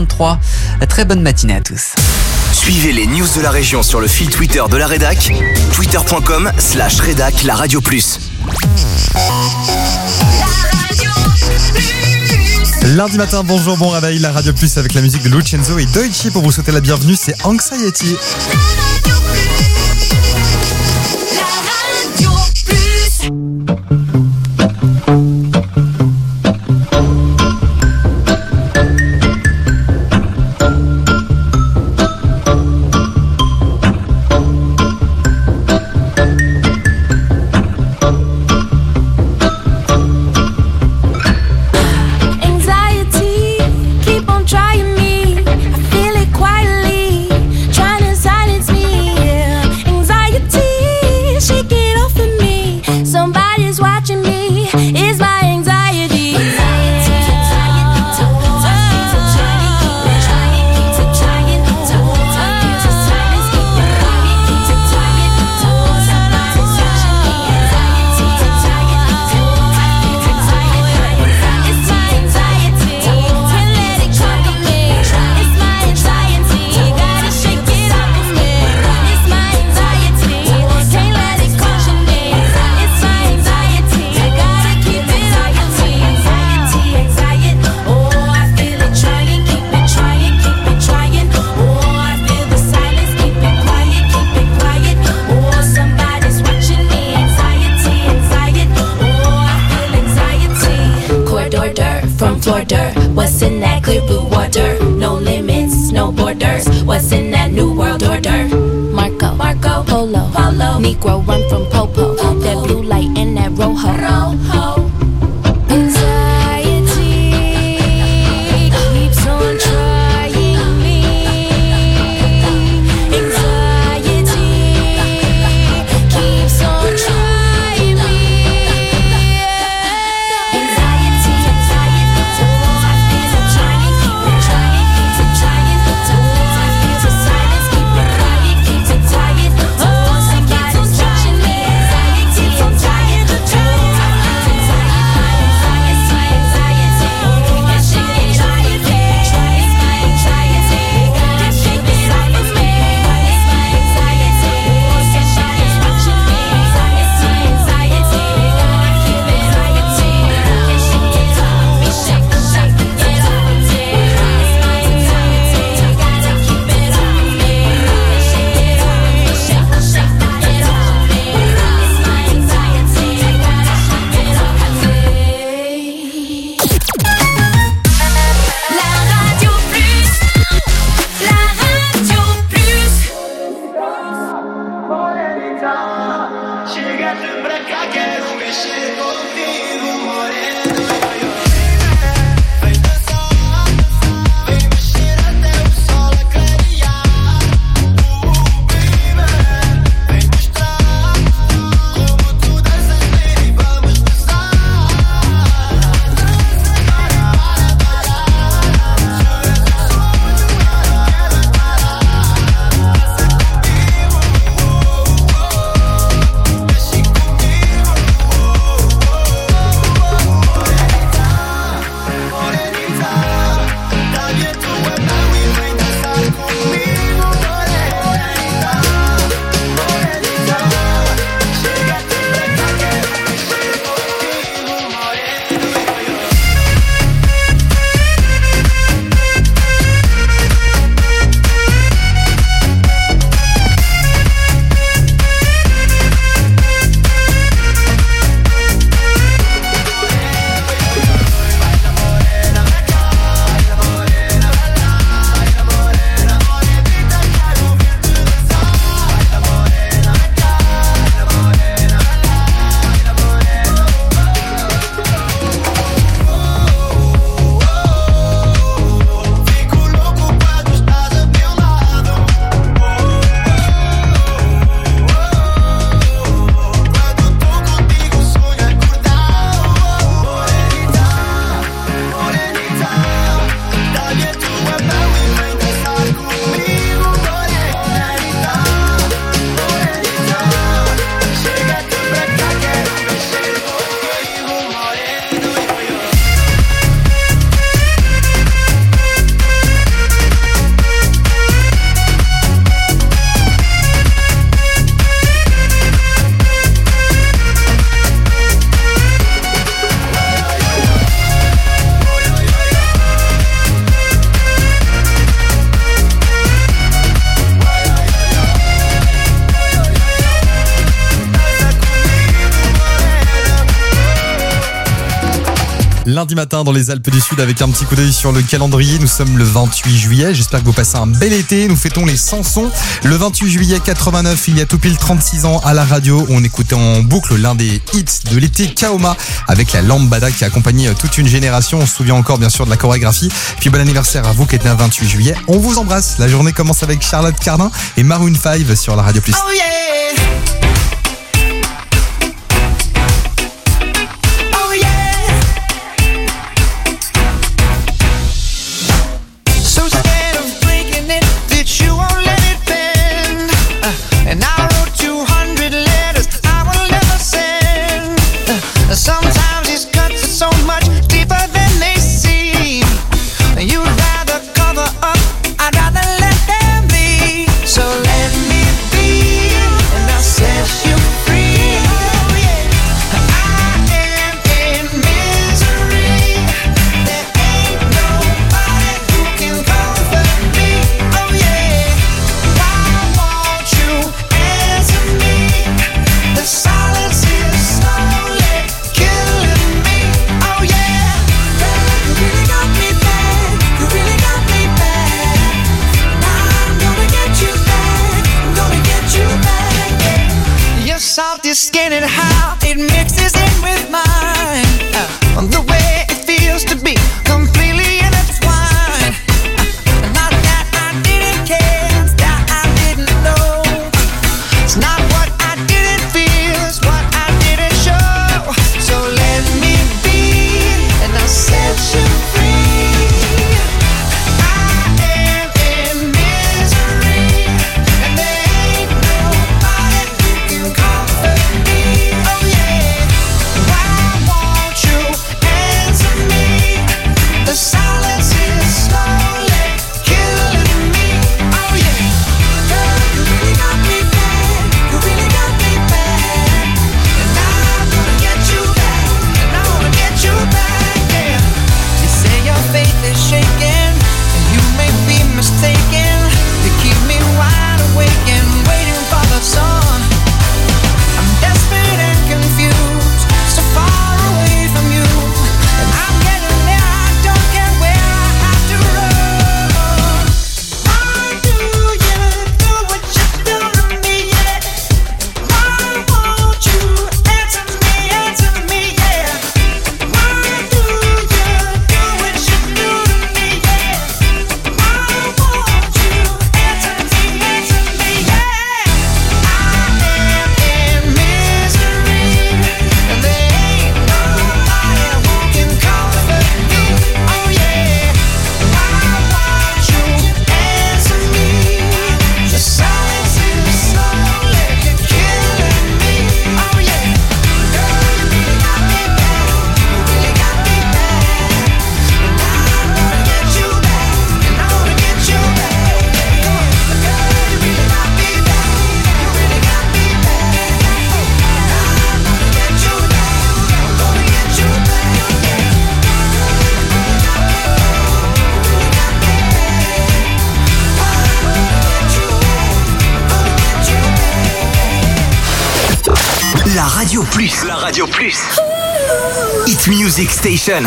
8h33. Très bonne matinée à tous. Suivez les news de la région sur le fil Twitter de la rédac, twitter.com/rédac la radio plus. Lundi matin, bonjour, bon réveil, la Radio Plus avec la musique de Lucenzo et Deutsche pour vous souhaiter la bienvenue, c'est Anxiety. What's in that clear blue water? No limits, no borders. What's in that new world order? Marco, Polo, Negro run from Popo. That blue light and that rojo. Anxiety keeps on trying me. Anxiety keeps on trying me. Anxiety. lundi matin dans les Alpes du Sud avec un petit coup d'œil sur le calendrier. Nous sommes le 28 juillet. J'espère que vous passez un bel été. Nous fêtons les Sansons. Le 28 juillet 89, il y a tout pile 36 ans à la radio. On écoutait en boucle l'un des hits de l'été, Kaoma, avec la lambada qui a accompagné toute une génération. On se souvient encore bien sûr de la chorégraphie. Puis bon anniversaire à vous qui êtes né le 28 juillet. On vous embrasse. La journée commence avec Charlotte Cardin et Maroon 5 sur la Radio Plus. Oh yeah. Sometimes these cuts are so much deeper than they seem. You'd rather cover up, I'd rather let them be. So let me be, and I'll set you free. Oh yeah, I am in misery. There ain't nobody who can comfort me. Oh yeah, why won't you answer me? The silence is slowly killing me, oh yeah. You really got me bad, you really got me bad. Now I'm gonna get you back, I'm gonna get you back, yeah. Your salty skin and how it mixes in with mine. The way it feels to be completely intertwined. Not that I didn't care, it's that I didn't know. It's not what I didn't feel, it's what I didn't show. So let me be, and I'll set you free. I am in misery, and there ain't nobody who can comfort me. Oh yeah, why won't you answer me? The silence is slowly killing me. Oh yeah, girl, you really got me bad, you really got me bad. And I'm gonna get you back, and I wanna get you back, yeah. You say your faith is shaking, and you may be mistaken. You keep me wide awake and waiting for the sun. I'm desperate and confused, so far away from you. And I'm getting there, I don't care where I have to run. Why do you do what you do to me, yeah? Why won't you answer me, yeah? Why do you do what you do to me, yeah? Why won't you answer me, yeah? I am in misery, and there ain't nobody who can comfort me. Oh yeah, why won't you answer me? The silence is slowly killing me. Oh yeah, girl, you really got me bad, you really got me bad. And I'm gonna get you back, and I wanna get you back. Come on, girl, you really got me bad, you really got me bad. I'm gonna get you back, I'm gonna get you back, yeah. La Radio Plus. La Radio Plus. Hit Music Station.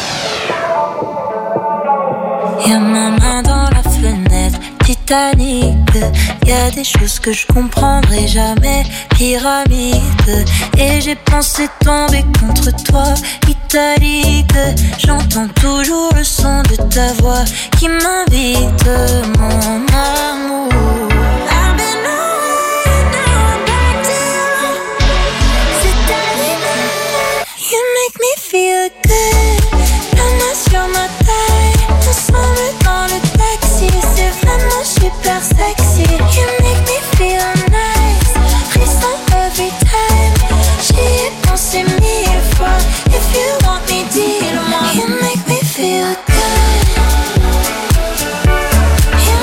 Y'a ma main dans la fenêtre, Titanic. Y'a des choses que je comprendrai jamais, pyramide. Et j'ai pensé tomber contre toi, italique. J'entends toujours le son de ta voix qui m'invite, mon amour. I've been away, now I'm back to you. C'est terminé. You make me feel good. La main sur ma taille, ensemble dans le taxi. C'est vraiment super sexy. You make me feel nice. Frisson every time. J'y ai pensé 1000 fois. If you want me, dis-le-moi. You make me feel good. You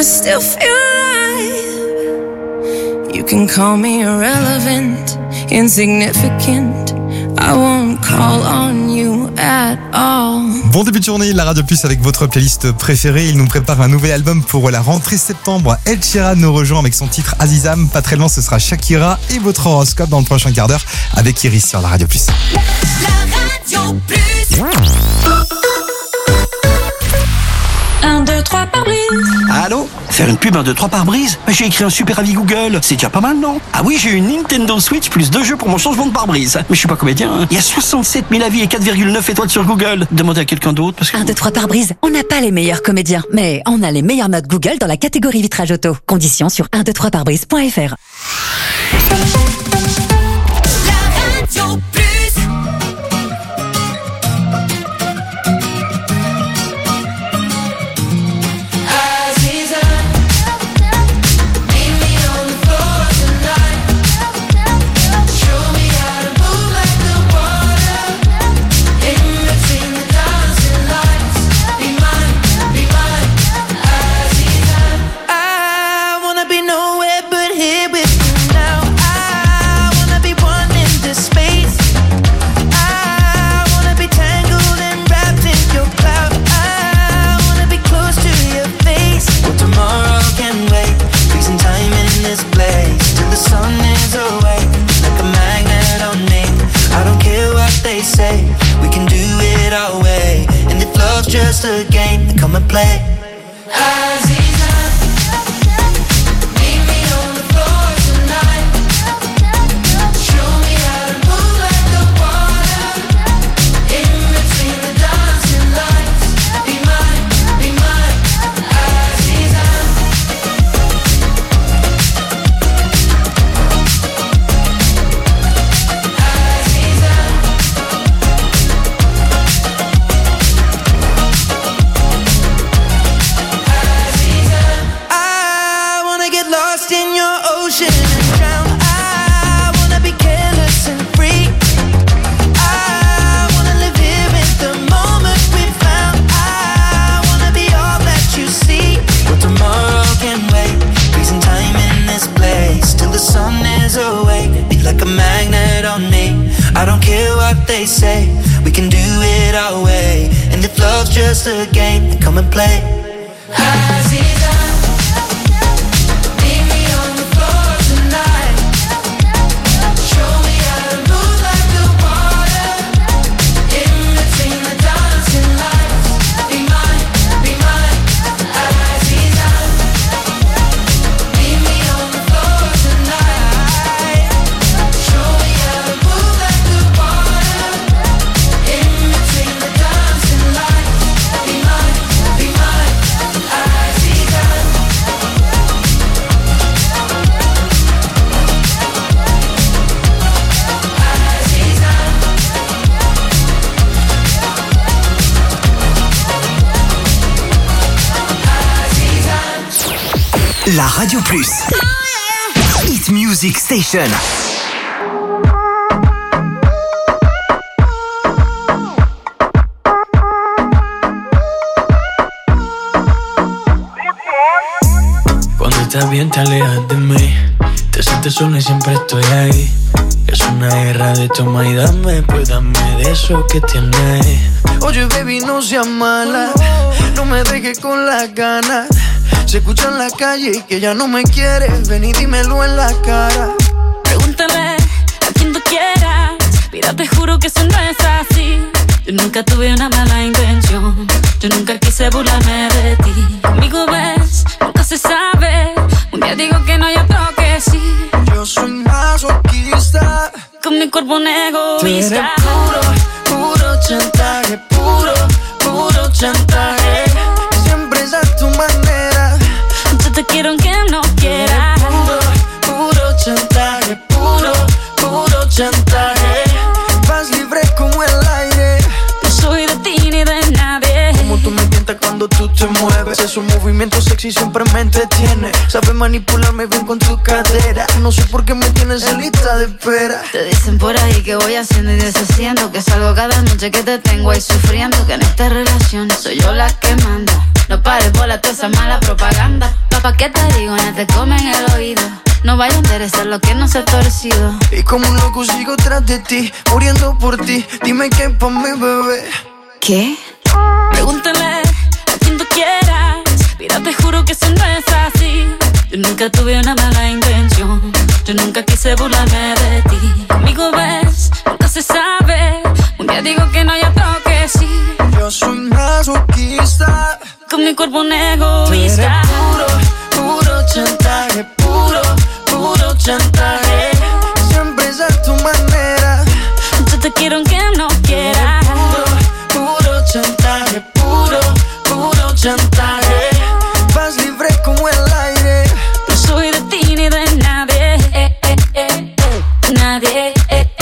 I still feel alive. You can call me irrelevant, insignificant. I won't call on you at all. Bon début de journée, la Radio Plus avec votre playlist préférée. Il nous prépare un nouvel album pour la rentrée septembre. Ed Sheeran nous rejoint avec son titre Azizam. Pas très loin, ce sera Shakira et votre horoscope dans le prochain quart d'heure avec Iris sur la Radio Plus. La Radio Plus. 1, 2, 3 par brise. Allô? Faire une pub 1, 2, 3 par brise? J'ai écrit un super avis Google. C'est déjà pas mal, non? Ah oui, j'ai une Nintendo Switch plus 2 jeux pour mon changement de pare-brise. Mais je suis pas comédien, hein. Il y a 67 000 avis et 4,9 étoiles sur Google. Demandez à quelqu'un d'autre parce que... 1, 2, 3 par brise. On n'a pas les meilleurs comédiens, mais on a les meilleures notes Google dans la catégorie vitrage auto. Conditions sur 123parbrise.fr. La Radio Plus. Just a game, come and play. They say we can do it our way, and if love's just a game, then come and play. La Radio Plus. Hit Music Station. Cuando estás bien te alejas de mí. Te sientes sola y siempre estoy ahí. Es una guerra de toma y dame, pues dame de eso que tienes. Oye baby, no seas mala, no me dejes con las ganas. Se escucha en la calle y que ya no me quieres. Ven y dímelo en la cara. Pregúntale a quien tú quieras. Mira, te juro que eso no es así. Yo nunca tuve una mala intención. Yo nunca quise burlarme de ti. Conmigo ves, nunca se sabe. Un día digo que no hay otro que sí. Yo soy masoquista. Con mi cuerpo un egoísta. Tú eres puro chantaje. Puro chantaje. Siempre es a tu manera. Yo te quiero aunque no quieras. Puro chantaje. Puro chantaje. Vas libre como el aire. No soy de ti ni de nadie. Como tú me tientas cuando tú te mueves. Esos movimientos sexy siempre me entretiene. Sabes manipularme bien con tu cadera. No sé por qué me tienes en lista de espera. Te dicen por ahí que voy haciendo y deshaciendo. Que salgo cada noche que te tengo ahí sufriendo. Que en esta relación soy yo la que manda. No pares bola toda esa mala propaganda. Papá, ¿qué te digo? No te comen el oído. No vaya a interesar lo que no se ha torcido. Y como un loco sigo tras de ti, muriendo por ti. Dime qué pa' mi bebé. ¿Qué? Pregúntale a quien tú quieras. Mira, te juro que eso no es así. Yo nunca tuve una mala intención. Yo nunca quise burlarme de ti. Conmigo ves, nunca se sabe. Un día digo que no y otro que sí. Yo soy masoquista. Con mi cuerpo un egoísta. Puro chantaje. Puro chantaje. Siempre es a tu manera. Yo te quiero aunque no quieras. Puro chantaje. Puro chantaje. Vas libre como el aire. No soy de ti ni de nadie. Nadie.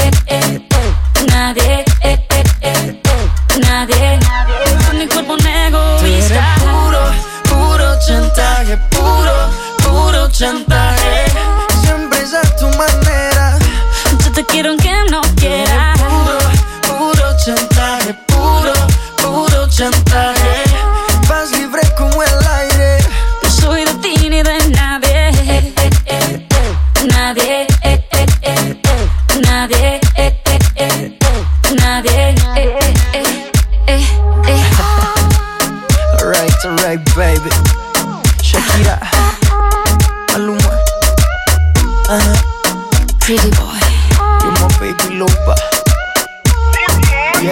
Nadie. Nadie. Con mi cuerpo un egoísta. Puro chantaje. Puro chantaje. Siempre es a tu manera. Yo te quiero aunque no quieras. Puro chantaje. Puro chantaje. Vas libre como el aire. No soy de ti ni de nadie. Nadie. Nadie. Nadie. Alright, baby. Shakira, Maluma, Pretty boy. you're my baby loba. Yeah.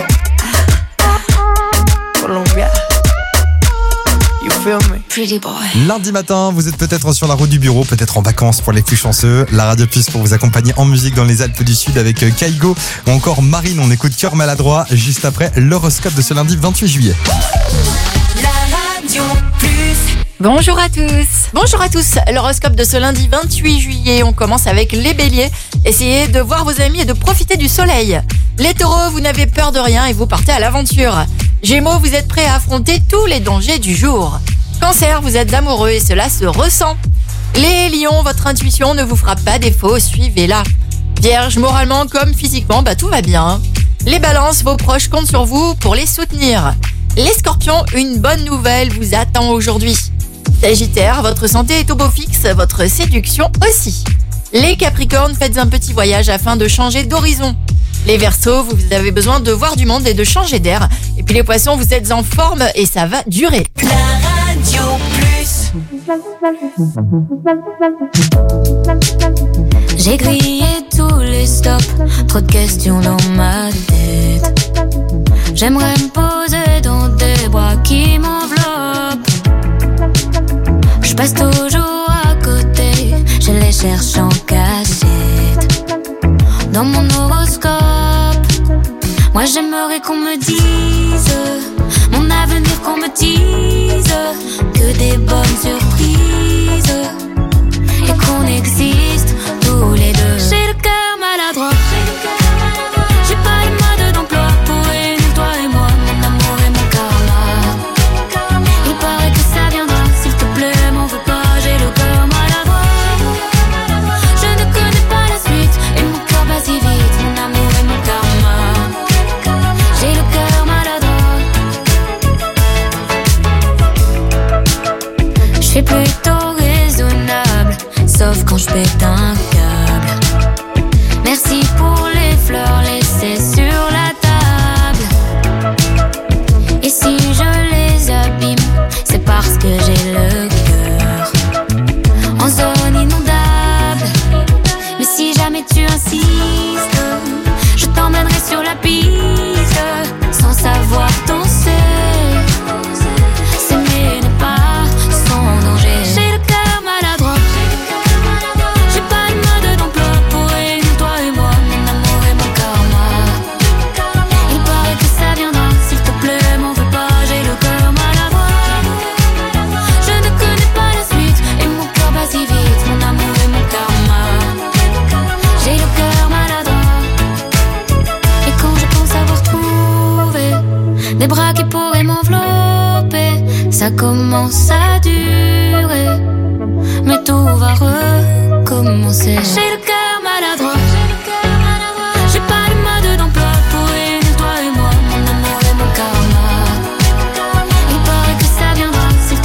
Colombia, you feel me? Pretty boy. Lundi matin, vous êtes peut-être sur la route du bureau, peut-être en vacances pour les plus chanceux. La Radio Puce pour vous accompagner en musique dans les Alpes du Sud avec Kaigo ou encore Marine. On écoute Cœur Maladroit juste après l'horoscope de ce lundi 28 juillet. Bonjour à tous. Bonjour à tous. L'horoscope de ce lundi 28 juillet. On commence avec les béliers. Essayez de voir vos amis et de profiter du soleil. Les taureaux, vous n'avez peur de rien et vous partez à l'aventure. Gémeaux, vous êtes prêts à affronter tous les dangers du jour. Cancer, vous êtes amoureux et cela se ressent. Les lions, votre intuition ne vous fera pas défaut, suivez-la. Vierge, moralement comme physiquement, tout va bien. Les balances, vos proches comptent sur vous pour les soutenir. Les scorpions, une bonne nouvelle vous attend aujourd'hui. Sagittaire, votre santé est au beau fixe, votre séduction aussi. Les capricornes, faites un petit voyage afin de changer d'horizon. Les verseaux, vous avez besoin de voir du monde et de changer d'air. Et puis les poissons, vous êtes en forme et ça va durer. La Radio Plus. J'ai grillé tous les stops, trop de questions dans ma tête. J'aimerais me poser dans des bras qui m'enveloppent. Je passe toujours à côté, je les cherche en cachette. Dans mon horoscope, moi j'aimerais qu'on me dise mon avenir, qu'on me dise que des bonnes surprises et qu'on existe tous les deux. J'ai le cœur maladroit, j'ai pas le mode d'emploi pour réunir toi et moi, mon amour et mon karma. Il paraît que ça viendra, s'il te plaît, m'en veux pas, j'ai le cœur maladroit. Je ne connais pas la suite et mon cœur bat si vite, mon amour et mon karma. J'ai le cœur maladroit. Je suis plutôt raisonnable, sauf quand je pète un câble. Merci pour les fleurs laissées sur la table. Et si je les abîme, c'est parce que j'ai le cœur en zone inondable. Mais si jamais tu insistes, je t'emmènerai sur la piste sans savoir danser. S'aimer n'est pas sans danger. J'ai le cœur maladroit, j'ai pas le mode d'emploi pour réunir toi et moi, mon amour et mon karma. Il paraît que ça viendra, s'il te plaît, m'en veux pas, j'ai le cœur maladroit. Je ne connais pas la suite et mon cœur bat si vite, mon amour et mon karma. J'ai le cœur maladroit. Et quand je pense avoir trouvé des bras qui pourraient m'envelopper, ça commence à durer, mais tout va recommencer. J'ai le cœur maladroit, j'ai pas le mode d'emploi pour réunir toi et moi, mon amour et mon karma. Il paraît que ça viendra, s'il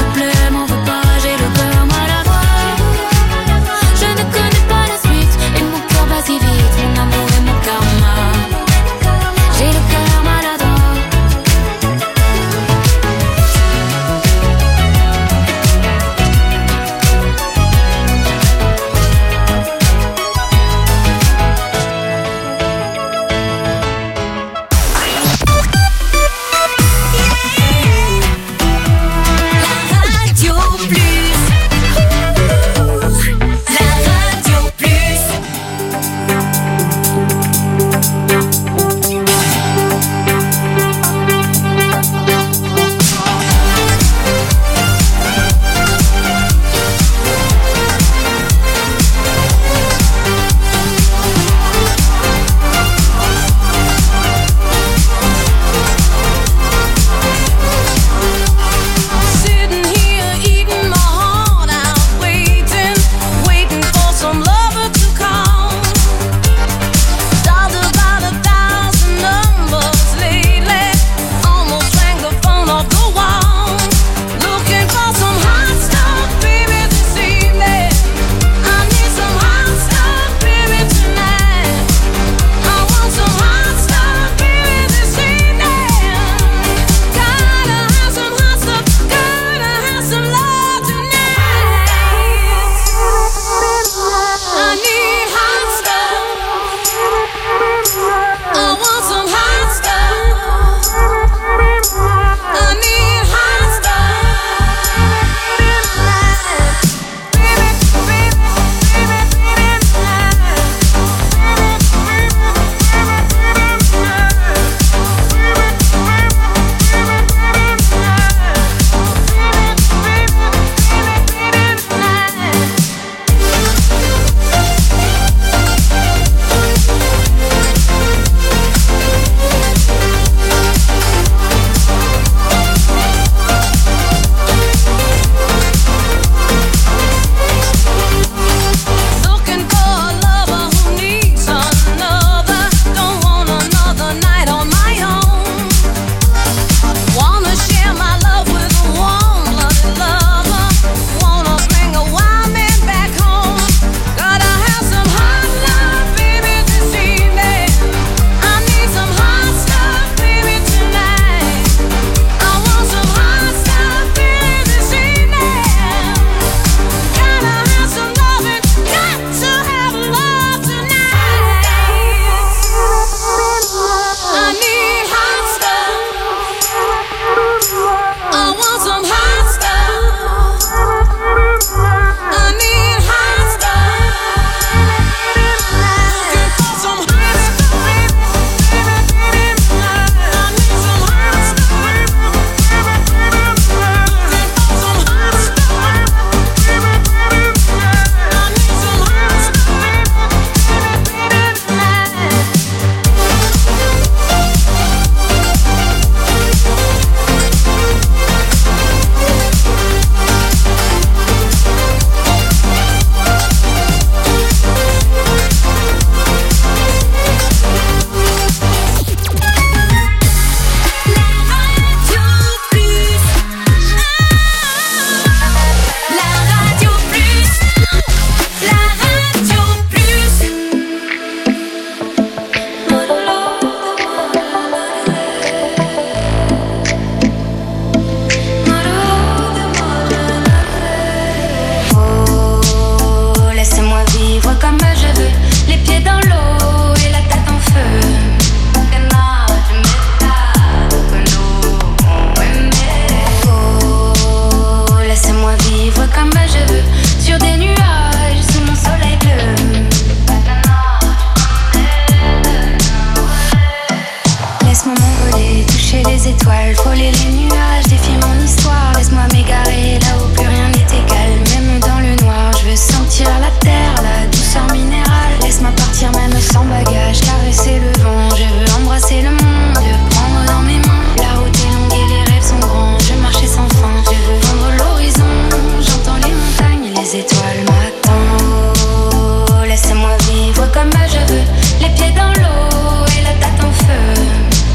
les étoiles, frôler les nuages, défier mon histoire. Laisse-moi m'égarer là où plus rien n'est égal. Même dans le noir, je veux sentir la terre, la douceur minérale. Laisse-moi partir même sans bagage, caresser le vent. Je veux embrasser le monde, le prendre dans mes mains. La route est longue et les rêves sont grands. Je marchais sans fin, je veux vendre l'horizon. J'entends les montagnes et les étoiles m'attendent. Oh, laisse-moi vivre comme je veux, les pieds dans l'eau et la tête en feu.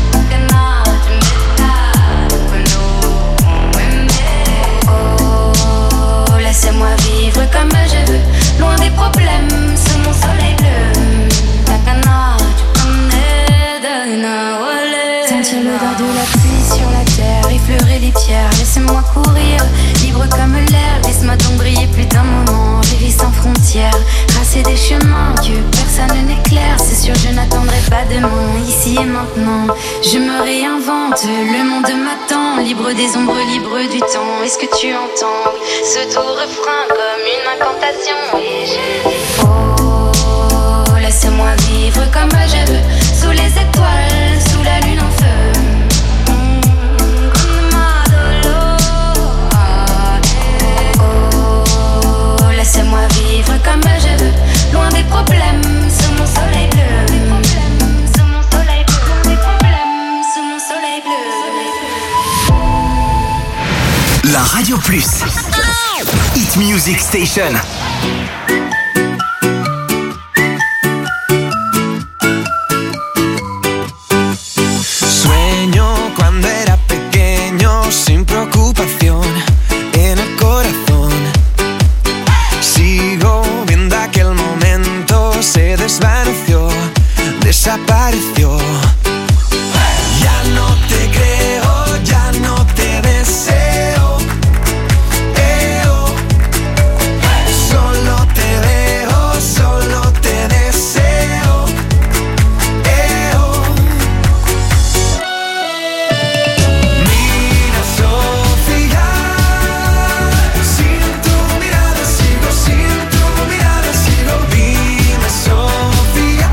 Oh, laisse-moi vivre comme je veux, loin des problèmes, sous mon soleil bleu. Sentir l'odeur de la pluie sur la terre, effleurer les pierres, laisse-moi courir, libre comme l'air. Laisse-moi donc briller plus d'un moment, rêver sans frontières, tracer des chemins que personne n'éclaire. C'est sûr je n'attendrai pas demain, ici et maintenant. Je me réinvente, le monde m'attend, libre des ombres, libre du temps. Est-ce que tu entends ce doux refrain comme une incantation? Et je dis oh, laisse-moi vivre comme je veux, sous les étoiles, sous la lune en feu. Oh, laisse-moi vivre comme je veux, loin des problèmes, sous mon soleil bleu. Sous mon soleil bleu, des problèmes, sous mon soleil bleu. La Radio Plus Hit Music Station. Sueño cuando era pequeño, sin preocupación en el corazón. Sigo viendo aquel momento, se desvaneció, desapareció. Ya no te creo, ya no te deseo. Solo te veo, solo te deseo. Mira, Sofía, sin tu mirada sigo, sin tu mirada sigo. Dime, Sofía,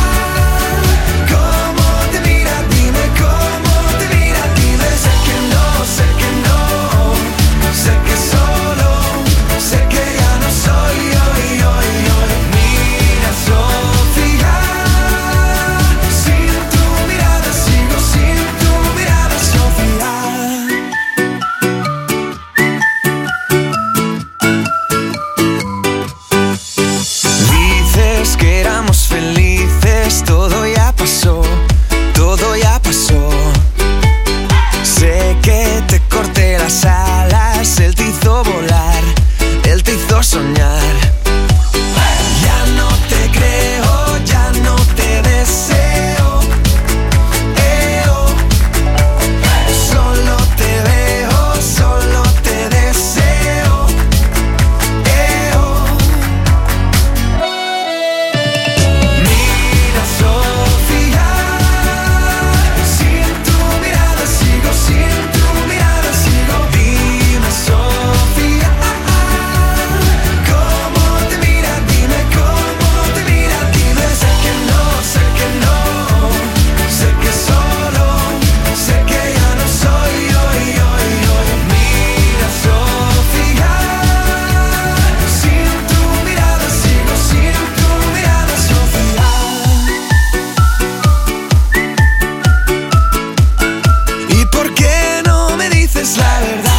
¿cómo te mira? Dime cómo te mira, dime. Sé que no, sé que no, sé que solo, sé que ya no soy hoy. Mira, Sofía, sin tu mirada sigo, sin tu mirada, Sofía. Dices que éramos felices, todo ya pasó, todo ya pasó. Sé que te corté las alas, él te hizo volar, él te hizo soñar. Ya no te creo, ya no te deseo. Solo te veo, solo te deseo. Mira, Sofía, sin tu mirada sigo, sin tu mirada sigo. Dime, Sofía, ¿cómo te mira? Dime cómo te mira, dime. Sé que no, sé que no, sé que solo, sé que ya no soy hoy. Mira, Sofía, sin tu mirada sigo, sin tu mirada, Sofía. ¿Y por qué no me dices la verdad?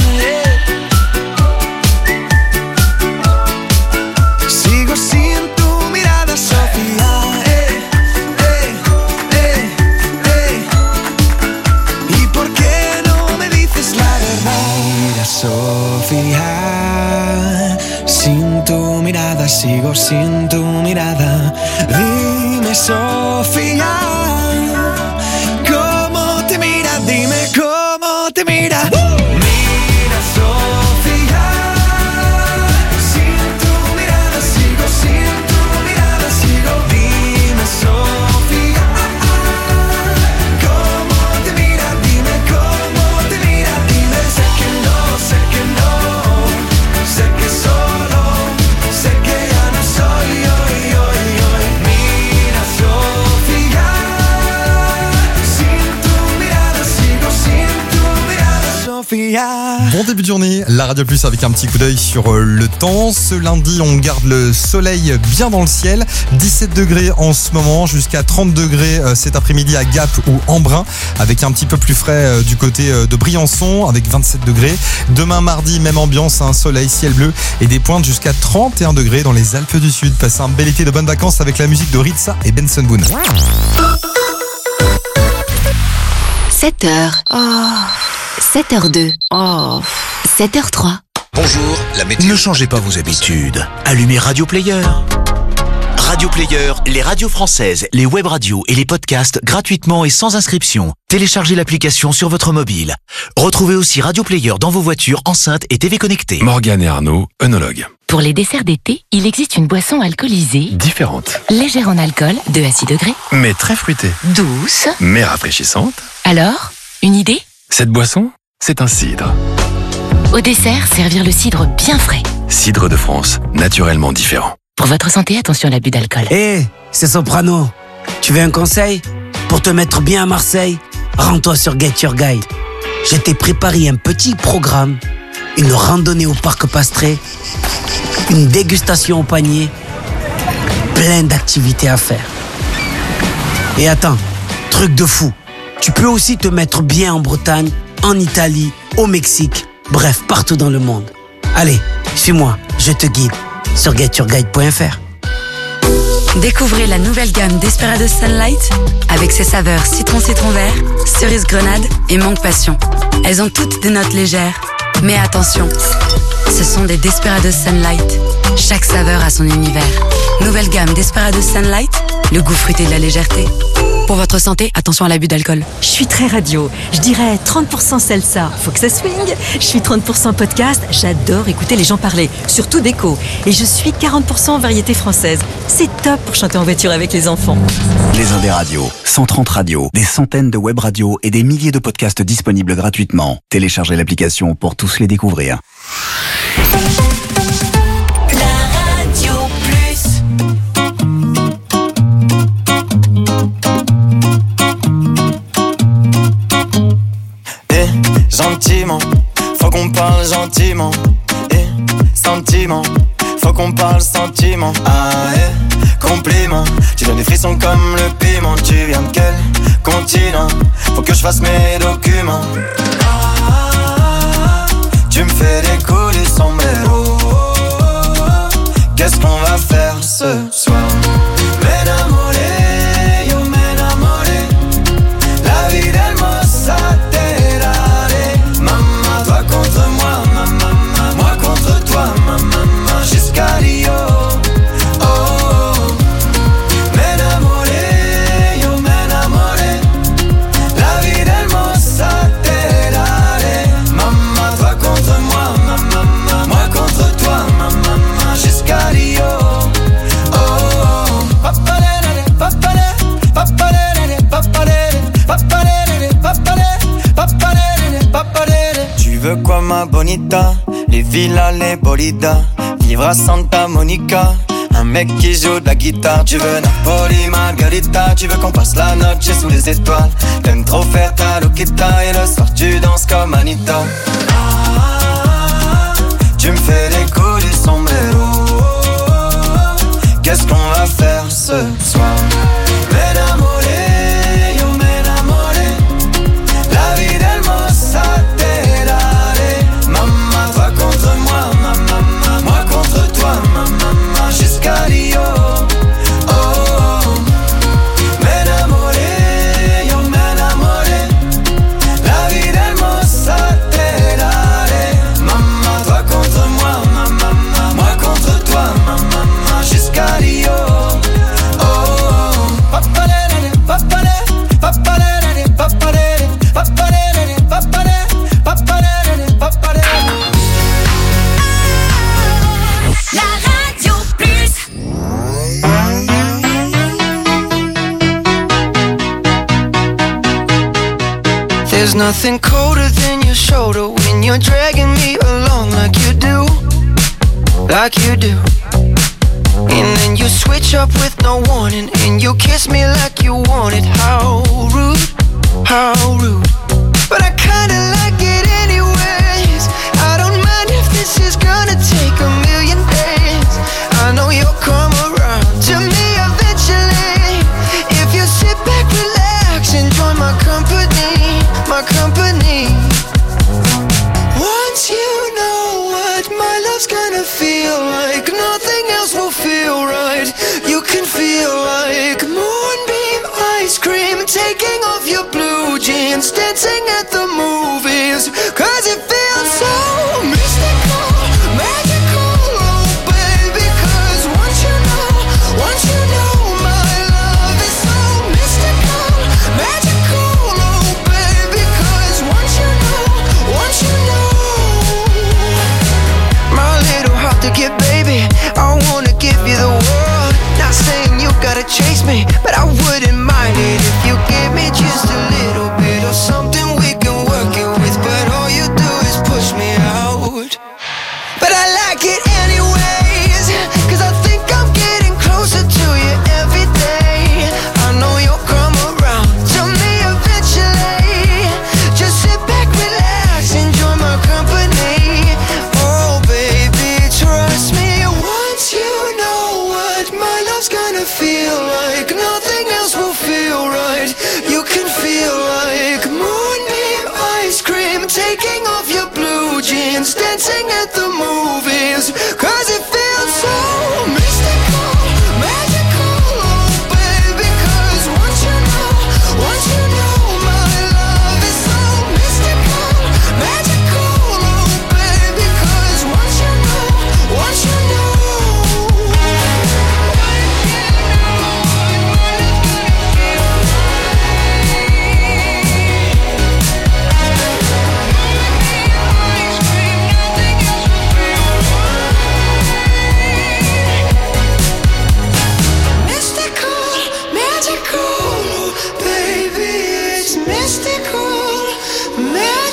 Sigo sin tu mirada, Sofía. ¿Y por qué no me dices la verdad? Mira, Sofía, sin tu mirada sigo, sin tu mirada. Dime, Sofía, ¿cómo te mira? Dime cómo te mira. Mira, Sofía, sin tu mirada sigo, sin tu mirada sigo. Dime, Sofía, ¿cómo te mira? Dime cómo te mira, dime. Sé que no, sé que no, sé que solo, sé que ya no soy hoy. Mira, Sofía, Sofia. Bon début de journée, la Radio Plus avec un petit coup d'œil sur le temps. Ce lundi, on garde le soleil bien dans le ciel. 17 degrés en ce moment, jusqu'à 30 degrés cet après-midi à Gap ou Embrun, avec un petit peu plus frais du côté de Briançon, avec 27 degrés. Demain mardi, même ambiance, un soleil, ciel bleu et des pointes jusqu'à 31 degrés dans les Alpes du Sud. Passez un bel été de bonnes vacances avec la musique de Ritza et Benson Boone. 7h. Oh. 7h02. Oh. 7h03. Bonjour, la météo. Ne changez pas vos habitudes. Allumez Radio Player. Radio Player, les radios françaises, les web radios et les podcasts gratuitement et sans inscription. Téléchargez l'application sur votre mobile. Retrouvez aussi Radio Player dans vos voitures, enceintes et TV connectées. Morgane et Arnaud, œnologues. Pour les desserts d'été, il existe une boisson alcoolisée. Différente. Légère en alcool, 2 à 6 degrés. Mais très fruitée. Douce. Mais rafraîchissante. Alors, une idée ? Cette boisson, c'est un cidre. Au dessert, servir le cidre bien frais. Cidre de France, naturellement différent. Pour votre santé, attention à l'abus d'alcool. Hé, c'est Soprano. Tu veux un conseil ? Pour te mettre bien à Marseille, rends-toi sur Get Your Guide. Je t'ai préparé un petit programme, une randonnée au parc Pastré, une dégustation au panier, plein d'activités à faire. Et attends, truc de fou, tu peux aussi te mettre bien en Bretagne, en Italie, au Mexique, bref, partout dans le monde. Allez, suis-moi, je te guide sur getyourguide.fr. Découvrez la nouvelle gamme Desperados Sunlight avec ses saveurs citron vert, cerise grenade et mangue passion. Elles ont toutes des notes légères, mais attention, ce sont des Desperados Sunlight. Chaque saveur a son univers. Nouvelle gamme Desperados Sunlight, le goût fruité de la légèreté. Pour votre santé, attention à l'abus d'alcool. Je suis très radio, je dirais 30% salsa, faut que ça swing. Je suis 30% podcast, j'adore écouter les gens parler, surtout d'écho. Et je suis 40% variété française. C'est top pour chanter en voiture avec les enfants. Les Indes radios, 130 radios, des centaines de web radios et des milliers de podcasts disponibles gratuitement. Téléchargez l'application pour tous les découvrir. Gentiment, faut qu'on parle gentiment. Et sentiment, faut qu'on parle sentiment. Ah compliment, tu donnes des frissons comme le piment. Tu viens de quel continent? Faut que je fasse mes documents. Tu me fais décoller son mélo. Qu'est-ce qu'on va faire ce soir? M'enamoré, yo m'enamoré. La vie d'Hermosa. Contre moi, moi contre toi, jusqu'à Rio. Oh, m'enamoré, yo m'enamoré. La vie d'Hermosa te daré. Maman, toi contre moi, moi contre toi, jusqu'à Rio. Oh, papalere, papalere, papalere, papalere, papalere, papalere, papalere, papalere. Tu veux quoi ma bonita? Les villas, les bolidas. Vivre à Santa Monica. Un mec qui joue de la guitare. Tu veux Napoli, Margarita. Tu veux qu'on passe la noche sous les étoiles. T'aimes trop faire ta loquita. Et le soir tu danses comme Anita. Tu me fais décoller son mélo. Qu'est-ce qu'on va faire ce soir? M'enamoré, yo m'enamoré. La vie d'Hermosa. Contre moi, moi contre toi, jusqu'à Rio. Oh, m'enamoré, yo m'enamoré. La vie d'Hermosa te daré. Maman, toi contre moi, moi contre toi, jusqu'à Rio. Oh, papalere, papalere, papalere, papalere, papalere, papalere, papalere, papalere. There's nothing colder than your shoulder when you're dragging me along like you do, like you do. And then you switch up with no warning and you kiss me like you want it. How rude, how rude. But I kinda like it anyway.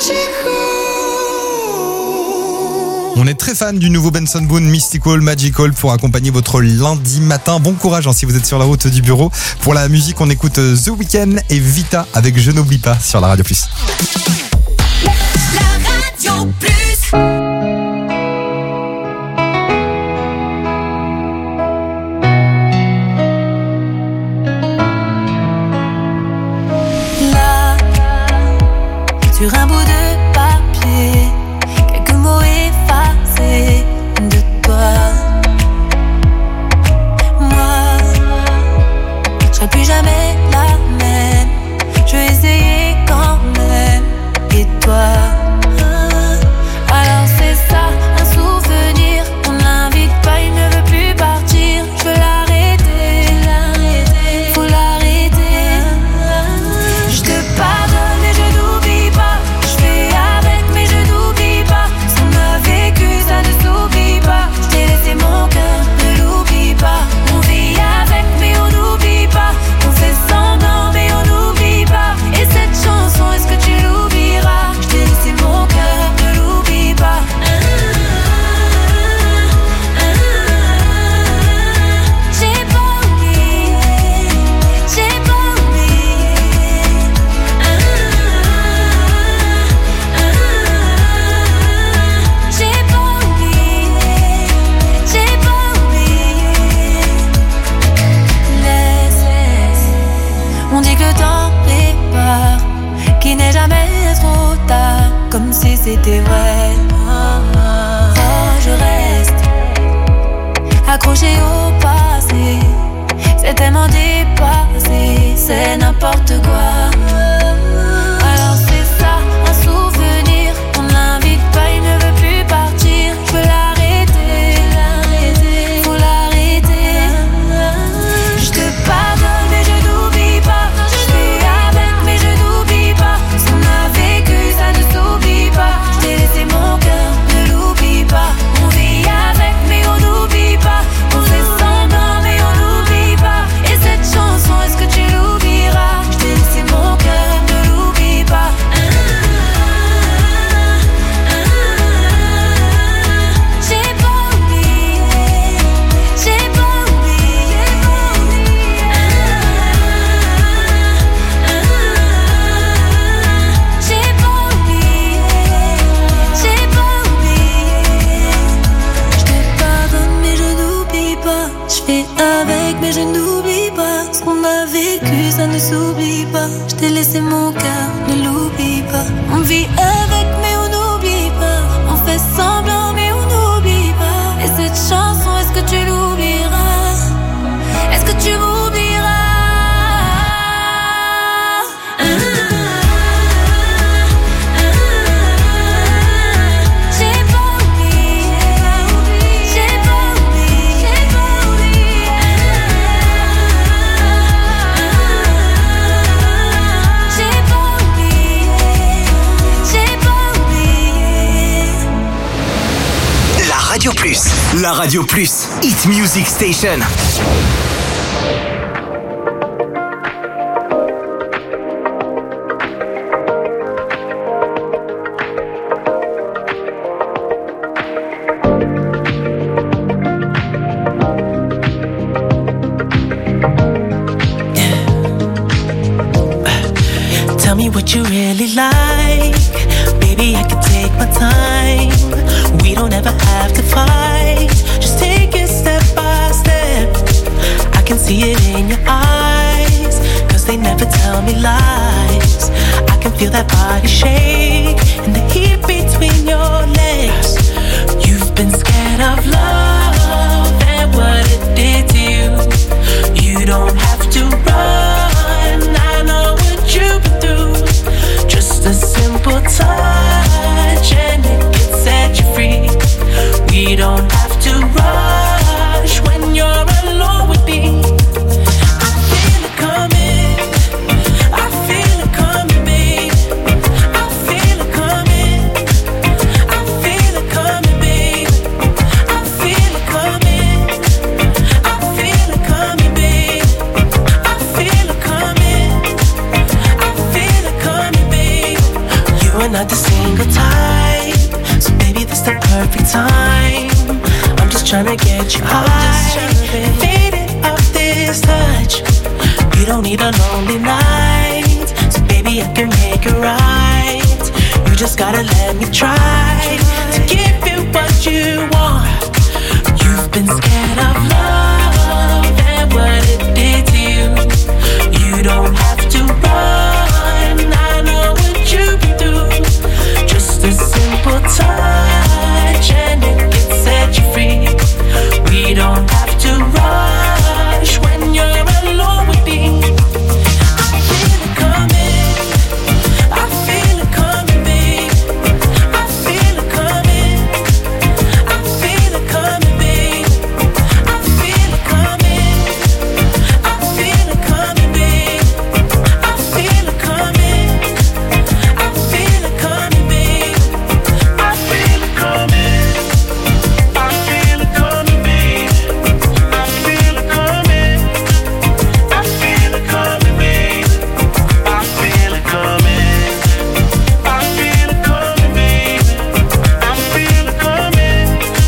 On est très fan du nouveau Benson Boone Mystical Magical pour accompagner votre lundi matin. Bon courage si vous êtes sur la route du bureau. Pour la musique, on écoute The Weeknd et Vita avec Je n'oublie pas sur la Radio Plus. La Radio Plus. Sur un bout de papier, quelques mots effacés de toi. Moi, je serai plus jamais la même. Je vais essayer quand même. Et toi, alors c'est ça, un souvenir. On l'invite pas, il ne veut plus partir. Je veux l'arrêter, faut l'arrêter. Je te pardonne et je n'oublie pas. Je fais avec mais je n'oublie pas. Ce qu'on a vécu ça ne s'oublie pas. Je t'ai laissé mon cœur, ne l'oublie pas. On vit avec mais on n'oublie pas. On fait semblant mais on n'oublie pas. Et cette chanson, est-ce que tu l'oublieras? Je t'ai laissé mon cœur, ne l'oublie pas. J'ai pas oublié, j'ai pas oublié. J'ai pas oublié, j'ai pas oublié. Laisse, on dit que le temps répare, qu'il n'est jamais trop tard, comme si c'était vrai. Oh, je reste accroché au passé, c'est tellement dépassé, c'est n'importe quoi. Alors c'est ça, un souvenir, on l'invite pas, il ne veut plus partir. Je veux l'arrêter, faut l'arrêter. Je te pardonne mais je n'oublie pas. Je fais avec mais je n'oublie pas. Ce qu'on a vécu ça ne s'oublie pas. Je t'ai laissé mon cœur, ne l'oublie pas. On vit avec mais on n'oublie pas. On fait semblant mais on n'oublie pas. Et cette chanson, est-ce que tu l'oublieras? Je t'ai laissé mon cœur, ne l'oublie pas. J'ai pas oublié, j'ai pas oublié. J'ai pas oublié, j'ai pas oublié. Je te pardonne mais je n'oublie pas. Je fais avec mais je n'oublie pas. Ce qu'on a vécu ça ne s'oublie pas. Je t'ai laissé mon cœur, ne l'oublie pas. On vit avec mais on n'oublie pas. On fait semblant mais on n'oublie pas. Et cette chanson, est-ce que tu l'oublieras? Est-ce que tu m'oublieras? J'ai pas oublié, j'ai pas oublié, j'ai pas oublié. J'ai pas oublié, j'ai pas oublié. La Radio Plus. La Radio Plus. Hit Music Station. Tell me what you really like. Baby, I can take my time. We don't ever have to fight. Just take it step by step. I can see it in your eyes, 'cause they never tell me lies. I can feel that body shake and the heat between your legs. You've been scared of love and what it did to you. You don't have to run, I know what you've been through. Just a simple touch and it can set you free. We don't have to rush when you're alone with me. I feel it coming, I feel it coming, babe. I feel it coming, I feel it coming, babe. I feel it coming, I feel it coming, babe. I feel it coming, I feel it coming, babe. You and not the single type, so baby, this the perfect time. I'm just tryna get you high, faded off this touch. You don't need a lonely night, so baby, I can make it right. You just gotta let me try to give you what you want. You've been scared of love and what it did to you. You don't have to run, I know what you've been through. Just a simple touch and it can set you free. We don't have to rush when you're alone with me. I feel it coming, I feel it coming, babe. I feel it coming, I feel it coming, babe. I feel it coming, I feel it coming, babe. I feel it coming, I feel it coming, babe. I feel it coming, I feel it coming, babe. I feel it coming, I feel it coming, babe. I feel it coming, I feel it coming, babe. I feel it coming,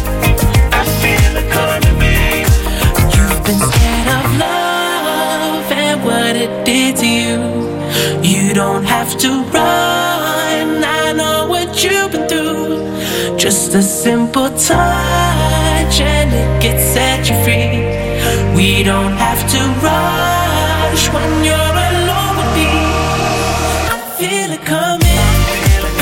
I feel it coming, babe. You've been scared of love and what it did to you. You don't have to run, I know what you've been through. Just a simple touch and it gets set you free. We don't have to rush when you're alone with me. I feel it coming, I feel it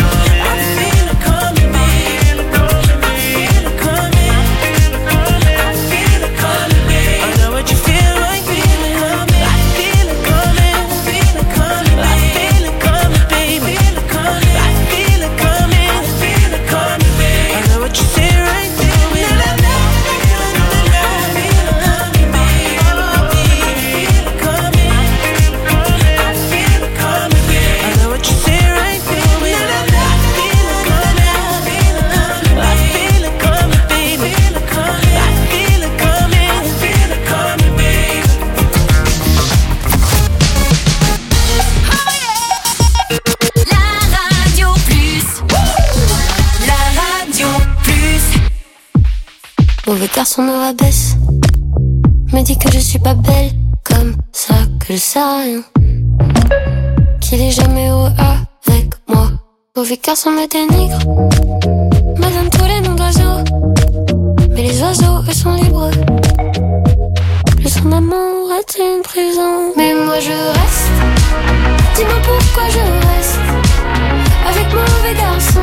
coming, babe. I feel it coming, I feel it coming, babe. I know what you feel like, feel it coming. I feel it coming, I feel it coming, I feel it coming, baby. I feel it coming, I feel it coming, babe. I know what you feel right, feel it. Mauvais garçon me rabaisse, me dit que je suis pas belle, comme ça que je sais rien, qu'il est jamais heureux avec moi. Mauvais garçon me dénigre, me donne tous les noms d'oiseaux, mais les oiseaux eux sont libres. Le son d'amour est une prison, mais moi je reste. Dis-moi pourquoi je reste avec mauvais garçon.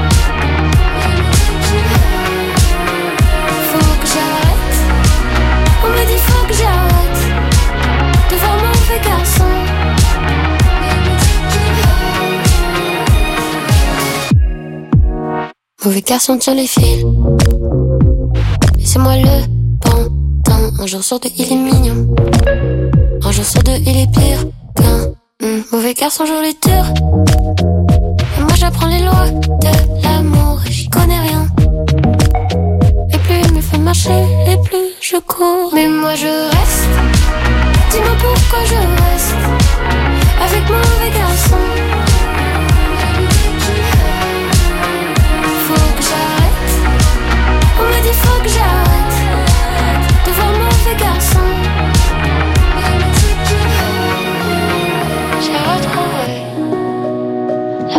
On me dit faut que j'arrête de voir mauvais garçon. Mauvais garçon tient les fils, et c'est moi le pantin. Un jour sur deux il est mignon, un jour sur deux il est pire qu'un mauvais garçon joue les tours. Et moi j'apprends les lois de l'amour et j'y connais rien. Et plus il me fait marcher et plus je cours, mais moi je reste. Dis-moi pourquoi je reste avec mauvais garçon. Faut que j'arrête. On me dit faut que j'arrête de voir mauvais garçon. J'ai retrouvé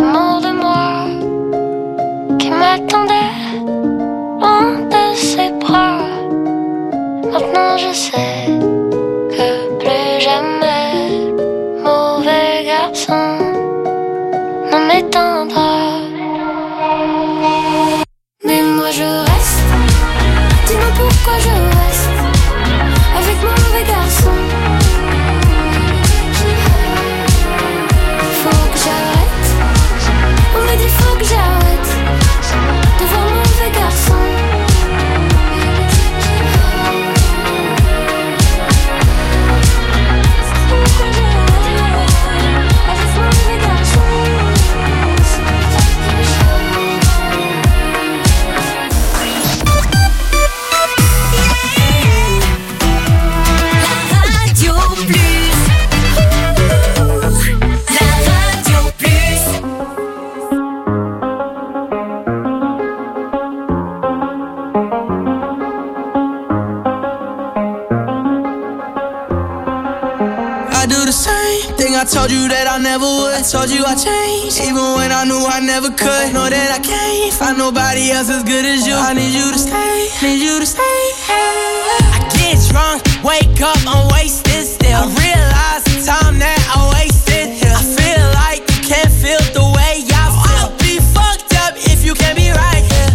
told you that I never would. I told you I changed, even when I knew I never could. Know that I can't find nobody else as good as you. I need you to stay, need you to stay. I get drunk, wake up, I'm wasted still. I realize the time that I wasted here. I feel like you can't feel the way I feel. I'll be fucked up if you can't be right here.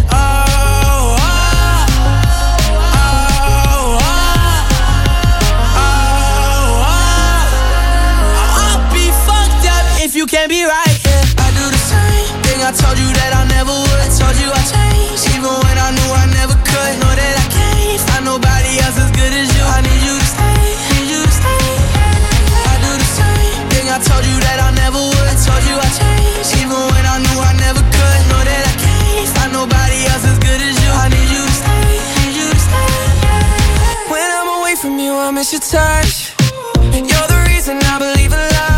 If you can't be right here, I do the same thing. I told you that I never would. I told you I changed, even when I knew I never could. Know that I can't find nobody else as good as you. I need you to stay, need you to stay. I do the same thing. I told you that I never would. I told you I changed, even when I knew I never could. Know that I can't find nobody else as good as you. I need you to stay, need you to stay. When I'm away from you, I miss your touch. You're the reason I believe in love.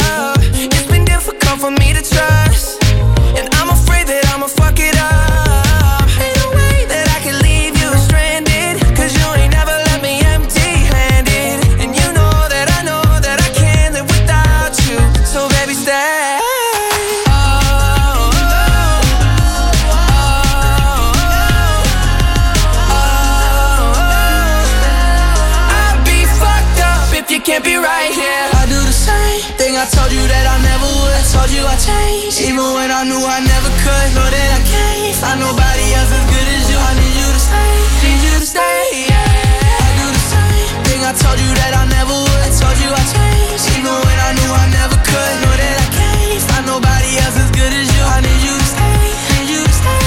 For me to trust, and I'm afraid that I'ma fuck it up. Ain't no way that I can leave you stranded, cause you ain't never left me empty-handed. And you know that I can't live without you. So baby, stay. I'll be fucked up if you can't be right here. I do the same thing. I told you that I never would. I told you I changed, even when I knew I never could. Know that I can't find nobody else as good as you. I need you to stay, need you to stay. Yeah. I do the same thing. I told you that I never would. I told you I changed, even when I knew I never could. Know that I can't find nobody else as good as you. I need you to stay, need you to stay.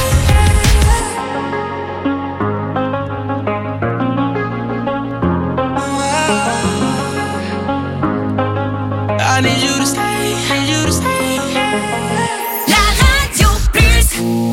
I need you to stay, need you to stay. La Radio Plus.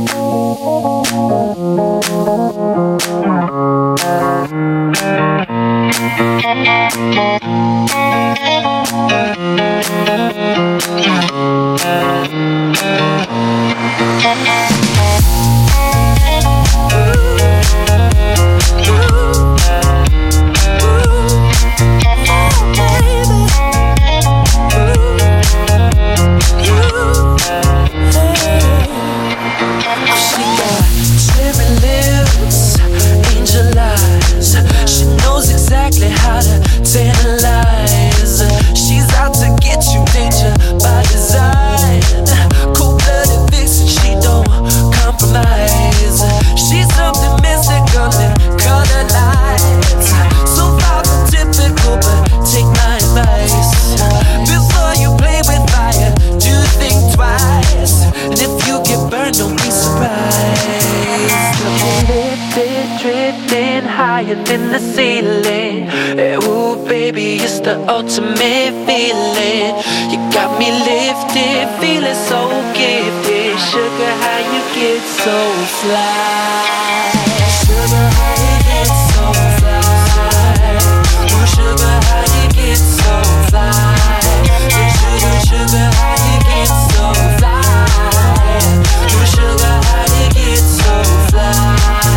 Tantalize. She's out to get you, danger by design. Cold-blooded vixen, she don't compromise. She's something mystical in color lights. So far from typical, but take my advice. Before you play with fire, do think twice. And if you get burned, don't be surprised. Lifted, drifting higher than the ceiling. Ooh, baby, it's the ultimate feeling. You got me lifted, feeling so gifted. Sugar, how you get so fly? Sugar, how you get so fly? Ooh, sugar, how you get so fly? Sugar, sugar, how you get so fly? Ooh, sugar, how you get so fly?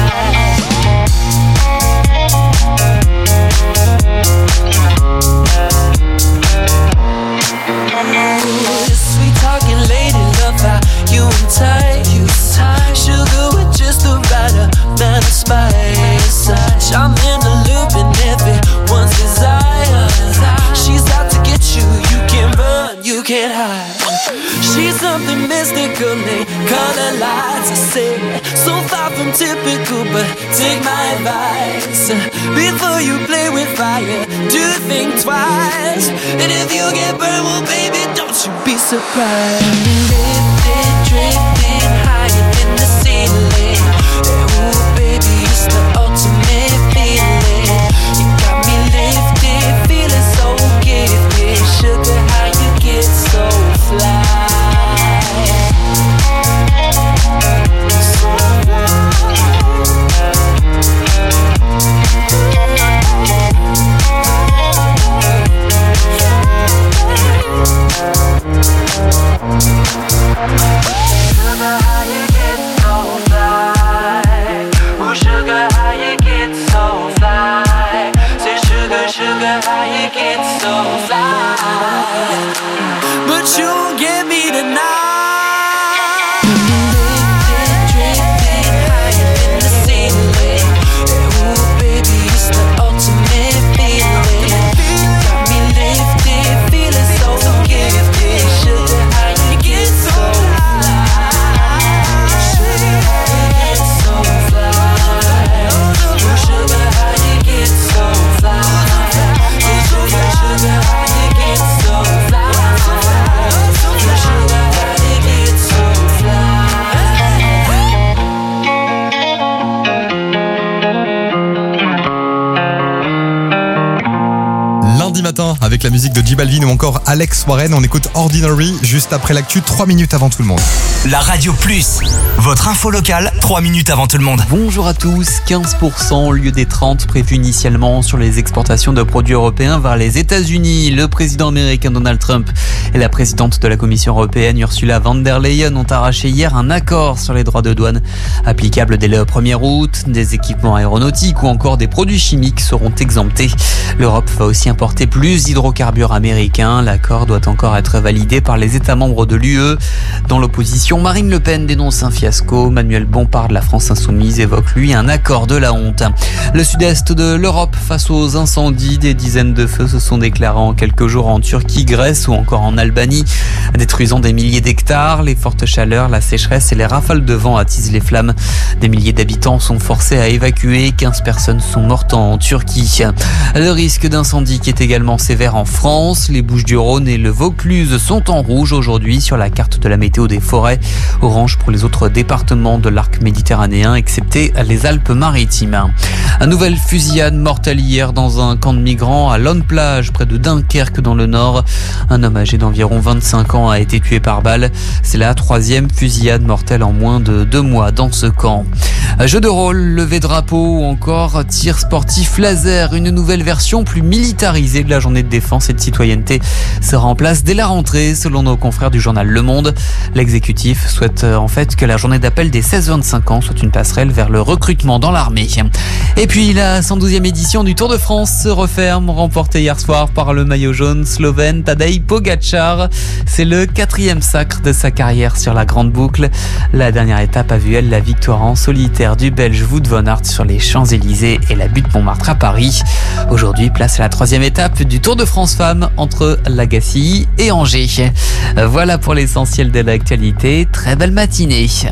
Sweet talking lady, love how you entice. Sugar with just the right amount of spice. I'm in the loop and everyone's desire. She's out to get you, you can't run, you can't hide. She's something mystical in color lights. I say, so far from typical, but take my advice. Before you play with fire, do think twice. And if you get burned, well baby, don't you be surprised. Lifted, drifting higher than the ceiling. Ooh baby, it's the ultimate feeling. You got me lifted, feeling so gifted. Sugar, how you get so fly? Sugar, how you get so fly? avec la musique de J Balvin ou encore Alex Warren. On écoute Ordinary juste après l'actu, 3 minutes avant tout le monde. La Radio Plus, votre info locale, 3 minutes avant tout le monde. Bonjour à tous, 15% au lieu des 30% prévus initialement sur les exportations de produits européens vers les États-Unis. Le président américain Donald Trump et la présidente de la Commission européenne Ursula von der Leyen ont arraché hier un accord sur les droits de douane applicables dès le 1er août. Des équipements aéronautiques ou encore des produits chimiques seront exemptés. L'Europe va aussi importer plus d'hydrocarbures américains. L'accord doit encore être validé par les États membres de l'UE. Dans l'opposition, Marine Le Pen dénonce un fiasco. Manuel Bompard de la France Insoumise évoque lui un accord de la honte. Le sud-est de l'Europe face aux incendies. Des dizaines de feux se sont déclarés en quelques jours en Turquie, Grèce ou encore en Albanie, détruisant des milliers d'hectares. Les fortes chaleurs, la sécheresse et les rafales de vent attisent les flammes. Des milliers d'habitants sont forcés à évacuer. 15 personnes sont mortes en Turquie. Le risque d'incendie qui est également sévère en France. Les Bouches-du-Rhône et le Vaucluse sont en rouge aujourd'hui sur la carte de la météo des forêts. Orange pour les autres départements de l'arc méditerranéen, excepté les Alpes-Maritimes. Une nouvelle fusillade mortelle hier dans un camp de migrants à Lonne-Plage, près de Dunkerque dans le Nord. Un homme âgé d'environ 25 ans a été tué par balle. C'est la 3e fusillade mortelle en moins de 2 mois dans ce camp. Jeu de rôle, lever drapeau ou encore tir sportif laser. Une nouvelle version plus militarisée de la journée de défense et de citoyenneté sera en place dès la rentrée, selon nos confrères du journal Le Monde. L'exécutif souhaite en fait que la journée d'appel des 16-25 ans soit une passerelle vers le recrutement dans l'armée. Et puis la 112e édition du Tour de France se referme, remportée hier soir par le maillot jaune slovène Tadej Pogačar. C'est le 4e sacre de sa carrière sur la grande boucle. La dernière étape a vu elle la victoire en solitaire du Belge Wout van Aert sur les Champs-Élysées et la butte Montmartre à Paris. Aujourd'hui, place à la 3e étape du Tour de France Femmes entre Lagacilly et Angers. Voilà pour l'essentiel de l'actualité. Très belle matinée.